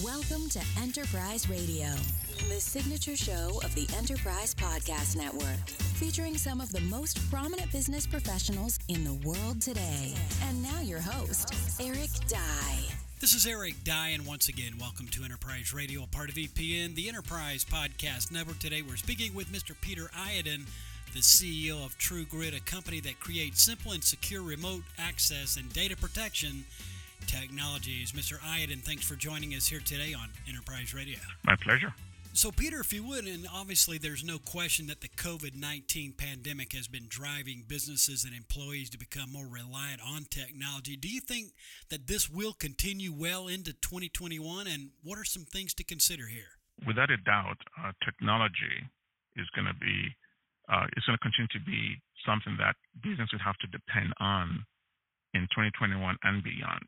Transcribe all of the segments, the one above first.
Welcome to Enterprise Radio, the signature show of the Enterprise Podcast Network, featuring some of the most prominent business professionals in the world today. And now your host, Eric Dye. This is Eric Dye, and once again, welcome to Enterprise Radio, a part of EPN, the Enterprise Podcast Network. Today, we're speaking with Mr. Peter Iadon, the CEO of TrueGrid, a company that creates simple and secure remote access and data protection technologies. Mr. Iadon, thanks for joining us here today on Enterprise Radio. My pleasure. So, Peter, if you would, and obviously there's no question that the COVID-19 pandemic has been driving businesses and employees to become more reliant on technology. Do you think that this will continue well into 2021, and what are some things to consider here? Without a doubt, technology is going to be, it's going to continue to be something that businesses have to depend on in 2021 and beyond.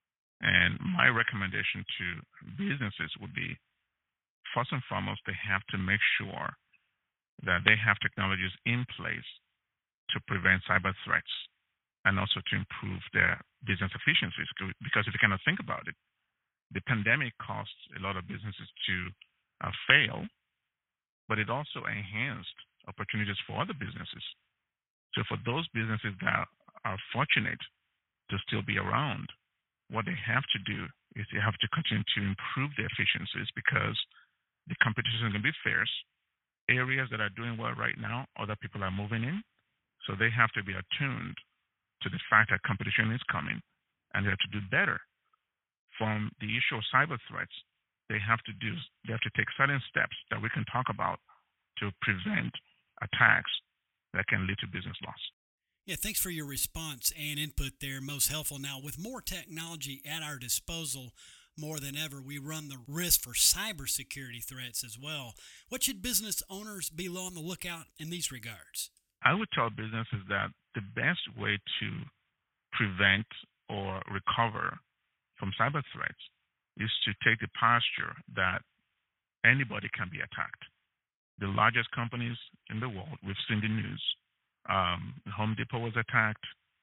And my recommendation to businesses would be, first and foremost, they have to make sure that they have technologies in place to prevent cyber threats and also to improve their business efficiencies. Because if you kind of think about it, the pandemic caused a lot of businesses to fail, but it also enhanced opportunities for other businesses. So for those businesses that are fortunate to still be around, what they have to do is they have to continue to improve their efficiencies because the competition is going to be fierce. Areas that are doing well right now, other people are moving in. So they have to be attuned to the fact that competition is coming and they have to do better. From the issue of cyber threats, they have to take certain steps that we can talk about to prevent attacks that can lead to business loss. Yeah, thanks for your response and input there. Most helpful. Now, with more technology at our disposal more than ever, we run the risk for cybersecurity threats as well. What should business owners be on the lookout in these regards? I would tell businesses that the best way to prevent or recover from cyber threats is to take the posture that anybody can be attacked. The largest companies in the world, we've seen the news. Home Depot was attacked.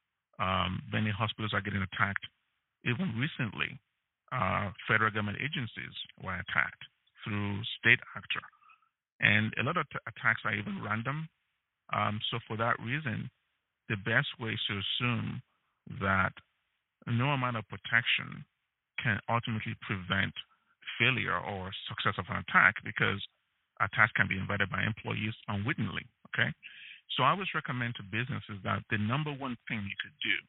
Many hospitals are getting attacked. Even recently, federal government agencies were attacked through state actor. And a lot of attacks are even random. So for that reason, the best way is to assume that no amount of protection can ultimately prevent failure or success of an attack because attacks can be invited by employees unwittingly, okay? So I always recommend to businesses that the number one thing you could do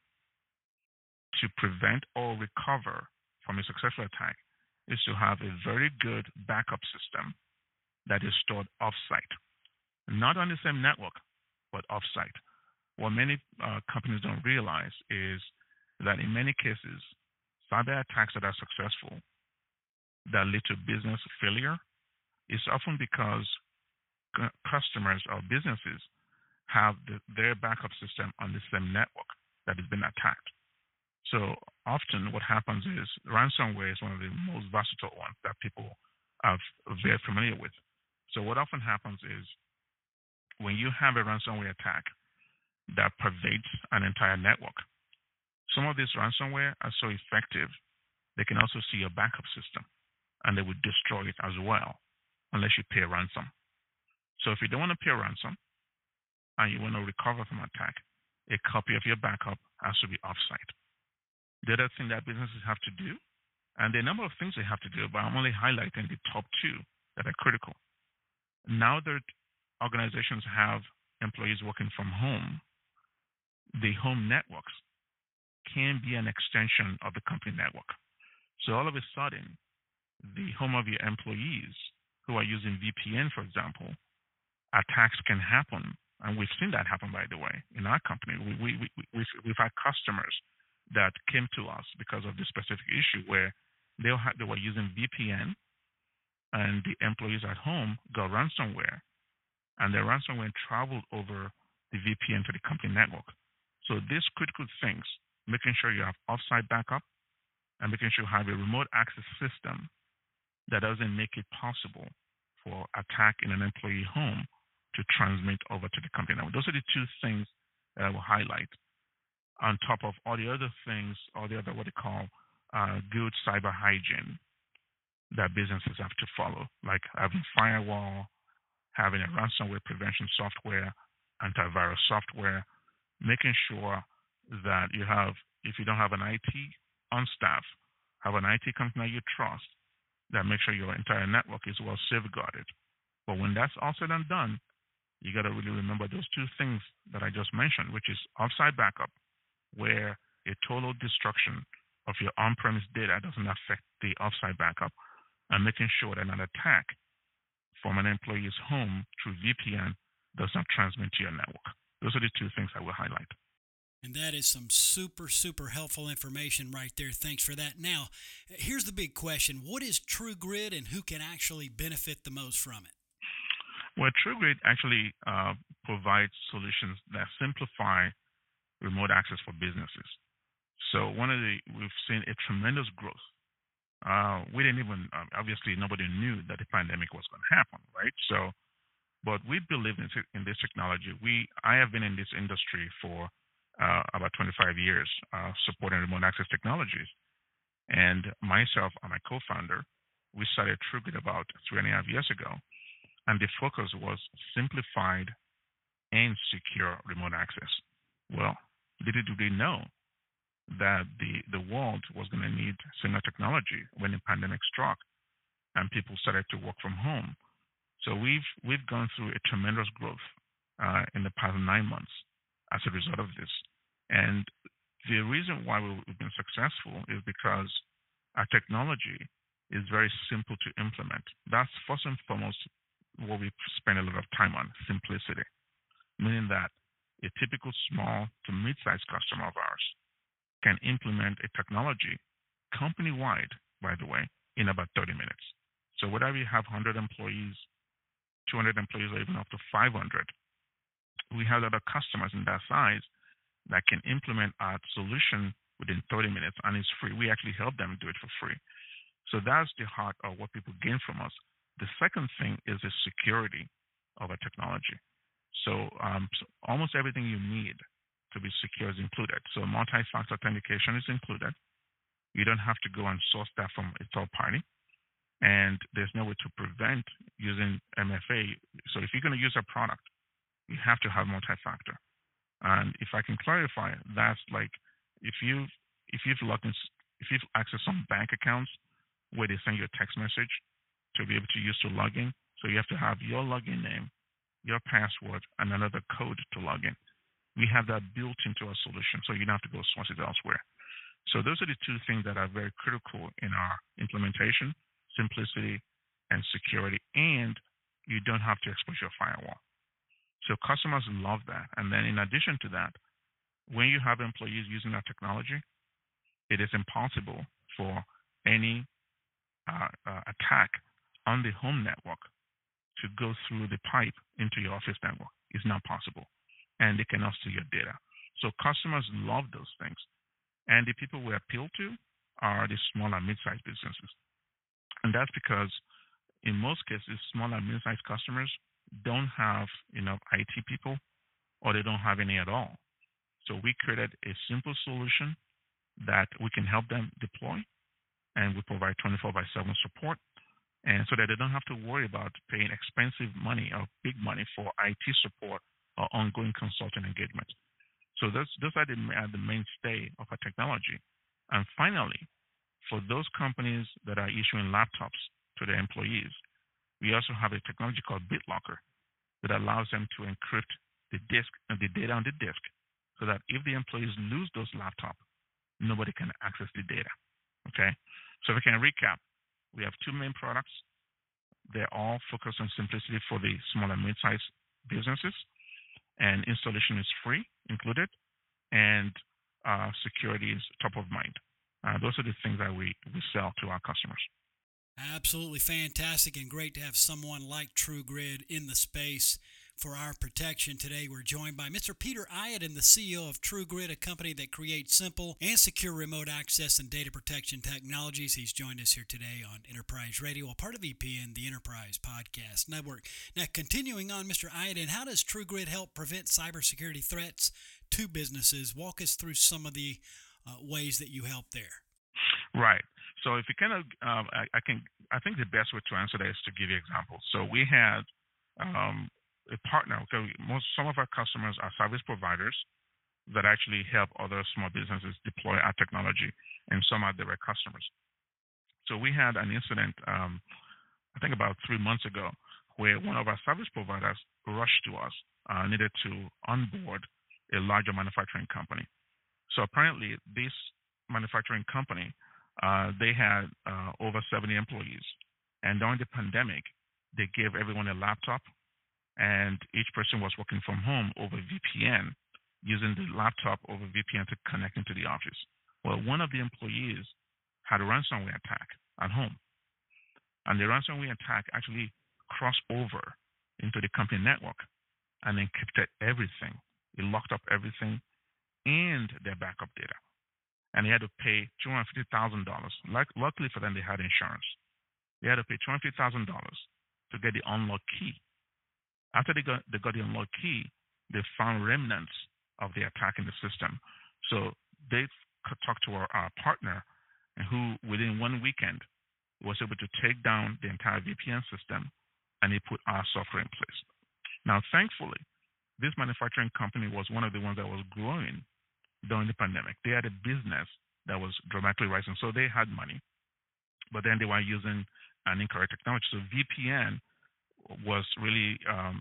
to prevent or recover from a successful attack is to have a very good backup system that is stored offsite, not on the same network, but offsite. What many companies don't realize is that in many cases, cyber attacks that are successful that lead to business failure is often because customers or businesses have their backup system on the same network that has been attacked. So often what happens is ransomware is one of the most versatile ones that people are very familiar with. So what often happens is when you have a ransomware attack that pervades an entire network, some of these ransomware are so effective, they can also see your backup system and they would destroy it as well unless you pay a ransom. So if you don't want to pay a ransom, and you want to recover from an attack, a copy of your backup has to be offsite. The other thing that businesses have to do, and there are a number of things they have to do, but I'm only highlighting the top two that are critical. Now that organizations have employees working from home, the home networks can be an extension of the company network. So all of a sudden, the home of your employees who are using VPN, for example, attacks can happen. And we've seen that happen, by the way, in our company. We've had customers that came to us because of this specific issue where they were using VPN and the employees at home got ransomware and the ransomware traveled over the VPN to the company network. So these critical things, making sure you have offsite backup and making sure you have a remote access system that doesn't make it possible for attack in an employee home to transmit over to the company. Now, those are the two things that I will highlight on top of all the other things, all the other what they call good cyber hygiene that businesses have to follow, like having firewall, having a ransomware prevention software, antivirus software, making sure that you have, if you don't have an IT on staff, have an IT company you trust that makes sure your entire network is well safeguarded. But when that's all said and done, you got to really remember those two things that I just mentioned, which is offsite backup, where a total destruction of your on-premise data doesn't affect the offsite backup, and making sure that an attack from an employee's home through VPN does not transmit to your network. Those are the two things I will highlight. And that is some super, super helpful information right there. Thanks for that. Now, here's the big question. What is TrueGrid and who can actually benefit the most from it? Well, TrueGrid actually provides solutions that simplify remote access for businesses. So we've seen a tremendous growth. We didn't even, obviously nobody knew that the pandemic was going to happen, right? So, but we believe in this technology. I have been in this industry for about 25 years, supporting remote access technologies. And myself and my co-founder, we started TrueGrid about 3.5 years ago. And the focus was simplified and secure remote access. Well, little did we know that the world was going to need similar technology when the pandemic struck and people started to work from home. So we've gone through a tremendous growth in the past 9 months as a result of this. And the reason why we've been successful is because our technology is very simple to implement. That's first and foremost what we spend a lot of time on, simplicity, meaning that a typical small to mid-sized customer of ours can implement a technology company-wide, by the way, in about 30 minutes. So whether we have 100 employees, 200 employees, or even up to 500, we have other customers in that size that can implement our solution within 30 minutes, and it's free. We actually help them do it for free. So that's the heart of what people gain from us. The second thing is the security of a technology. So almost everything you need to be secure is included. So multi-factor authentication is included. You don't have to go and source that from a third party. And there's no way to prevent using MFA. So if you're going to use a product, you have to have multi-factor. And if I can clarify, that's like if you've accessed some bank accounts where they send you a text message to be able to use to log in. So you have to have your login name, your password, and another code to log in. We have that built into our solution, so you don't have to go source it elsewhere. So those are the two things that are very critical in our implementation: simplicity and security, and you don't have to expose your firewall. So customers love that. And then in addition to that, when you have employees using our technology, it is impossible for any attack on the home network to go through the pipe into your office network. It's not possible. And they cannot steal your data. So customers love those things. And the people we appeal to are the small and mid-sized businesses. And that's because in most cases, small and mid-sized customers don't have enough IT people, or they don't have any at all. So we created a simple solution that we can help them deploy, and we provide 24/7 support, and so that they don't have to worry about paying expensive money or big money for IT support or ongoing consulting engagement. So those are the mainstay of our technology. And finally, for those companies that are issuing laptops to their employees, we also have a technology called BitLocker that allows them to encrypt the data on the disk, so that if the employees lose those laptops, nobody can access the data. Okay? So if I can recap, we have two main products. They're all focused on simplicity for the small and mid-sized businesses, and installation is free included, and security is top of mind. Those are the things that we sell to our customers. Absolutely fantastic and great to have someone like TrueGrid in the space for our protection. Today we're joined by Mr. Peter Iadin, the CEO of TrueGrid, a company that creates simple and secure remote access and data protection technologies. He's joined us here today on Enterprise Radio, a part of EPN, the Enterprise Podcast Network. Now, continuing on, Mr. Iadin, how does TrueGrid help prevent cybersecurity threats to businesses? Walk us through some of the ways that you help there. Right. So if you kind of, I can I think the best way to answer that is to give you examples. So we had a partner. Okay, some of our customers are service providers that actually help other small businesses deploy our technology, and some are direct customers. So we had an incident, I think about 3 months ago, where one of our service providers rushed to us, needed to onboard a larger manufacturing company. So apparently, this manufacturing company, they had over 70 employees, and during the pandemic, they gave everyone a laptop, and each person was working from home over VPN, using the laptop over VPN to connect into the office. Well, one of the employees had a ransomware attack at home, and the ransomware attack actually crossed over into the company network and encrypted everything. It locked up everything and their backup data. And they had to pay $250,000. Luckily for them, they had insurance. They had to pay $250,000 to get the unlock key. After they got the unlock key, they found remnants of the attack in the system. So they talked to our partner, who within 1 weekend was able to take down the entire VPN system, and he put our software in place. Now, thankfully, this manufacturing company was one of the ones that was growing during the pandemic. They had a business that was dramatically rising, so they had money, but then they were using an incorrect technology. So VPN was really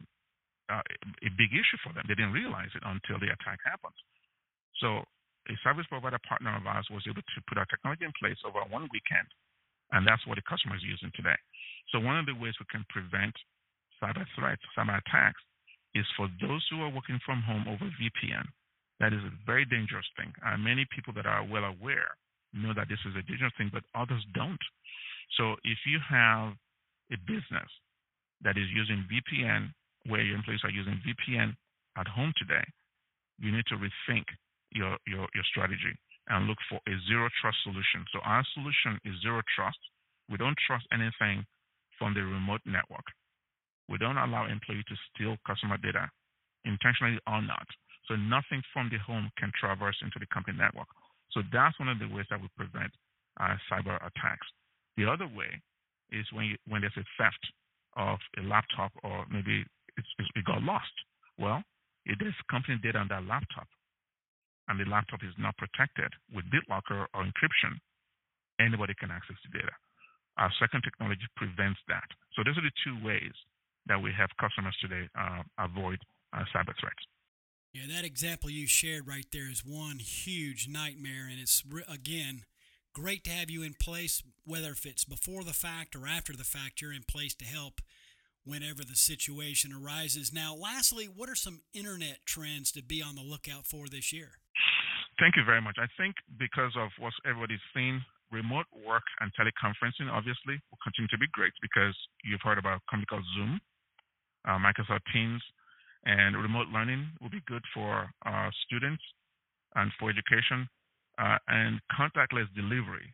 a big issue for them. They didn't realize it until the attack happened. So a service provider partner of ours was able to put our technology in place over 1 weekend, and that's what the customer is using today. So one of the ways we can prevent cyber threats, cyber attacks, is for those who are working from home over VPN. That is a very dangerous thing. Many people that are well aware know that this is a dangerous thing, but others don't. So if you have a business that is using VPN, where your employees are using VPN at home today, you need to rethink your strategy and look for a zero trust solution. So our solution is zero trust. We don't trust anything from the remote network. We don't allow employees to steal customer data, intentionally or not. So nothing from the home can traverse into the company network. So that's one of the ways that we prevent cyber attacks. The other way is when there's a theft of a laptop, or maybe it got lost. Well, if there's company data on that laptop, and the laptop is not protected with BitLocker or encryption, anybody can access the data. Our second technology prevents that. So those are the two ways that we have customers today avoid cyber threats. Yeah, that example you shared right there is one huge nightmare, and it's, again, great to have you in place, whether if it's before the fact or after the fact, you're in place to help whenever the situation arises. Now, lastly, what are some internet trends to be on the lookout for this year? Thank you very much. I think because of what everybody's seen, remote work and teleconferencing obviously will continue to be great, because you've heard about a company called Zoom, Microsoft Teams, and remote learning will be good for students and for education, and contactless delivery.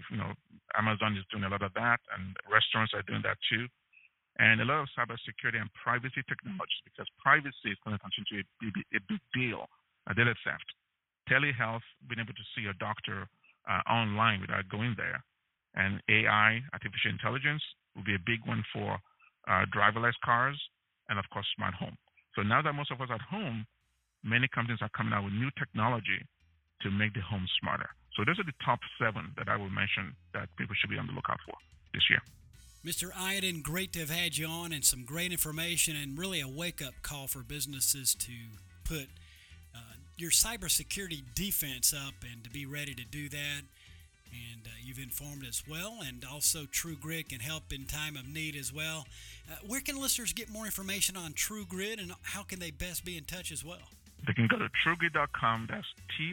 Amazon is doing a lot of that, and restaurants are doing that too. And a lot of cybersecurity and privacy technologies, because privacy is going to continue to be a big deal. Data theft, telehealth, being able to see your doctor online without going there, and AI, artificial intelligence, will be a big one for driverless cars, and of course, smart home. So now that most of us are at home, many companies are coming out with new technology to make the home smarter. So those are the top 7 that I will mention that people should be on the lookout for this year. Mr. Iadon, great to have had you on, and some great information, and really a wake-up call for businesses to put your cybersecurity defense up and to be ready to do that. And you've informed as well, and also TrueGrid can help in time of need as well. Where can listeners get more information on TrueGrid, and how can they best be in touch as well? They can go to TrueGrid.com. That's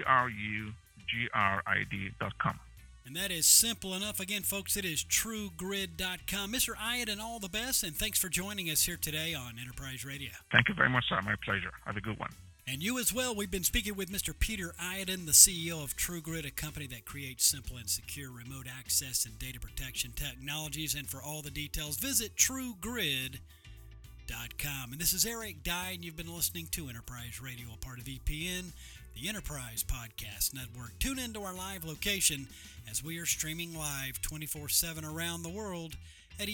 TRUGRID.com. And that is simple enough. Again, folks, it is TrueGrid.com. Mr. Iadon, all the best, and thanks for joining us here today on Enterprise Radio. Thank you very much, sir. My pleasure. Have a good one. And you as well. We've been speaking with Mr. Peter Iadon, the CEO of TrueGrid, a company that creates simple and secure remote access and data protection technologies. And for all the details, visit TrueGrid.com. And this is Eric Dye, and you've been listening to Enterprise Radio, a part of EPN. the Enterprise Podcast Network. Tune into our live location as we are streaming live 24/7 around the world at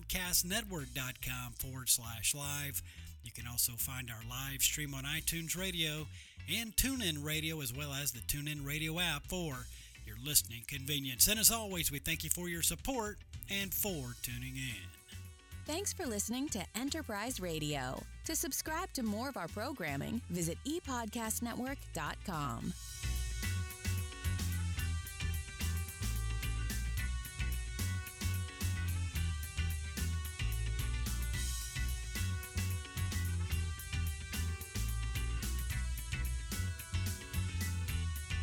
epodcastnetwork.com/live. You can also find our live stream on iTunes Radio and TuneIn Radio, as well as the TuneIn Radio app for your listening convenience. And as always, we thank you for your support and for tuning in. Thanks for listening to Enterprise Radio. To subscribe to more of our programming, visit epodcastnetwork.com.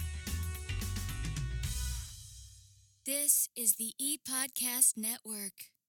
This is the ePodcast Network.